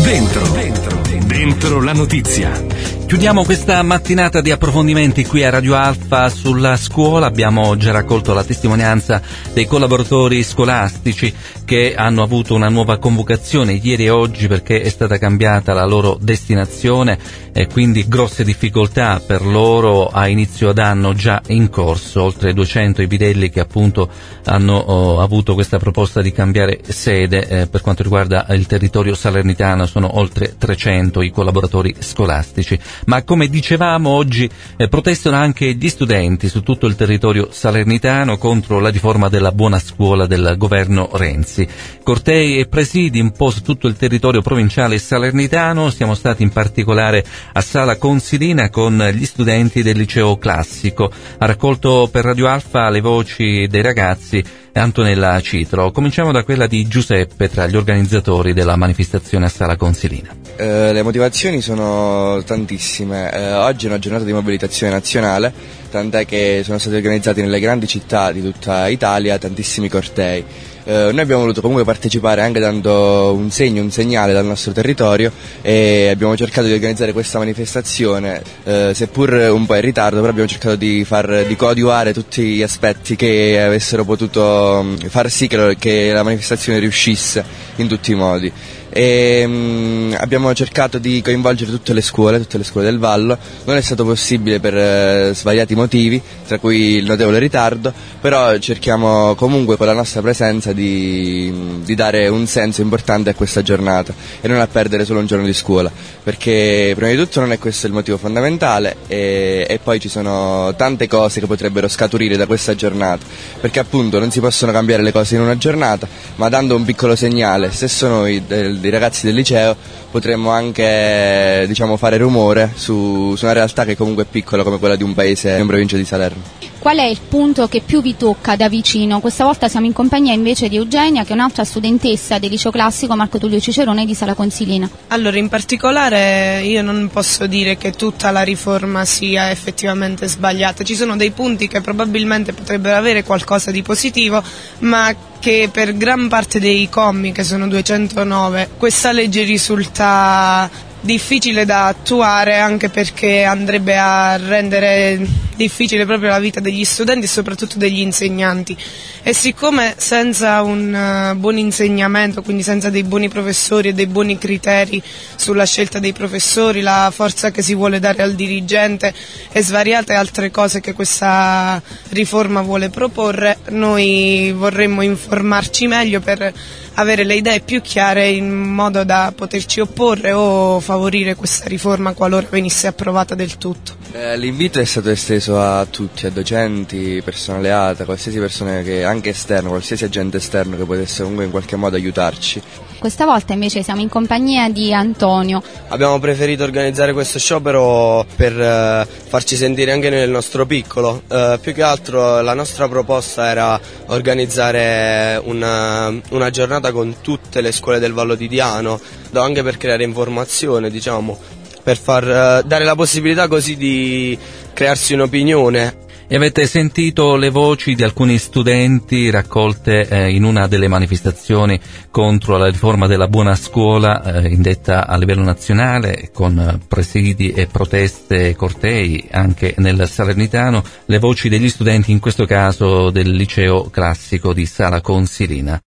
Dentro la notizia. Chiudiamo questa mattinata di approfondimenti qui a Radio Alfa sulla scuola. Abbiamo già raccolto la testimonianza dei collaboratori scolastici che hanno avuto una nuova convocazione ieri e oggi perché è stata cambiata la loro destinazione e quindi grosse difficoltà per loro a inizio d'anno già in corso. Oltre 200 i bidelli che appunto hanno avuto questa proposta di cambiare sede. Per quanto riguarda il territorio salernitano sono oltre 300 i collaboratori scolastici. Ma come dicevamo oggi protestano anche gli studenti su tutto il territorio salernitano contro la riforma della buona scuola del governo Renzi. Cortei e presidi un po' su tutto il territorio provinciale salernitano. Siamo stati in particolare a Sala Consilina con gli studenti del liceo classico. Ha raccolto per Radio Alfa le voci dei ragazzi Antonella Citro. Cominciamo da quella di Giuseppe, tra gli organizzatori della manifestazione a Sala Consilina. Le motivazioni sono tantissime. Oggi è una giornata di mobilitazione nazionale, tant'è che sono stati organizzati nelle grandi città di tutta Italia tantissimi cortei. Noi abbiamo voluto comunque partecipare anche dando un segnale dal nostro territorio e abbiamo cercato di organizzare questa manifestazione, seppur un po' in ritardo, però abbiamo cercato di coadiuvare tutti gli aspetti che avessero potuto far sì che la manifestazione riuscisse in tutti i modi. Abbiamo cercato di coinvolgere tutte le scuole del Vallo. Non è stato possibile per svariati motivi, tra cui il notevole ritardo, però cerchiamo comunque con la nostra presenza di dare un senso importante a questa giornata e non a perdere solo un giorno di scuola, perché prima di tutto non è questo il motivo fondamentale e poi ci sono tante cose che potrebbero scaturire da questa giornata, perché appunto non si possono cambiare le cose in una giornata, ma dando un piccolo segnale, stesso noi dei ragazzi del liceo potremmo anche fare rumore su una realtà che comunque è piccola come quella di un paese in provincia di Salerno. Qual è il punto che più vi tocca da vicino? Questa volta siamo in compagnia invece di Eugenia, che è un'altra studentessa del liceo classico Marco Tullio Cicerone di Sala Consilina. Allora, in particolare io non posso dire che tutta la riforma sia effettivamente sbagliata. Ci sono dei punti che probabilmente potrebbero avere qualcosa di positivo, ma che per gran parte dei commi, che sono 209, questa legge risulta difficile da attuare, anche perché andrebbe a rendere difficile proprio la vita degli studenti e soprattutto degli insegnanti, e siccome senza un buon insegnamento, quindi senza dei buoni professori e dei buoni criteri sulla scelta dei professori, la forza che si vuole dare al dirigente e svariate altre cose che questa riforma vuole proporre, noi vorremmo informarci meglio per avere le idee più chiare in modo da poterci opporre o favorire questa riforma qualora venisse approvata del tutto. L'invito è stato esteso a tutti, a docenti, personale ATA, qualsiasi persona che anche esterno, qualsiasi agente esterno che potesse comunque in qualche modo aiutarci. Questa volta invece siamo in compagnia di Antonio. Abbiamo preferito organizzare questo sciopero per farci sentire anche nel nostro piccolo. Più che altro la nostra proposta era organizzare una giornata con tutte le scuole del Vallo di Diano, anche per creare informazione, per far dare la possibilità così di crearsi un'opinione. E avete sentito le voci di alcuni studenti raccolte in una delle manifestazioni contro la riforma della buona scuola indetta a livello nazionale, con presidi e proteste e cortei anche nel Salernitano, le voci degli studenti in questo caso del liceo classico di Sala Consilina.